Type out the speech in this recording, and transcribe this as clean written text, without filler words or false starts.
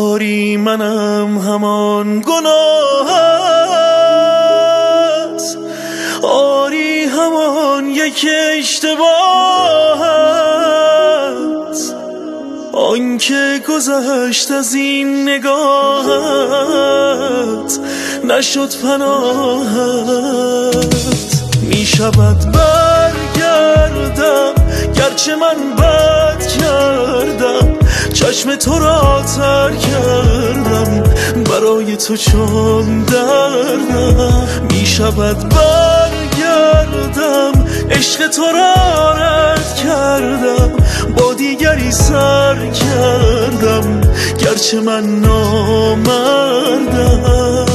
آری منم همان گناه است، آری همان یک اشتباه است، آنکه گذشت از این نگاهت نشد پناهت. می شود برگردم گرچه من بد کردم، چشم تو را تر کردم برای تو چون دردم. می شود برگردم عشق تو را رد کردم، با دیگری سر کردم گرچه من نامردم.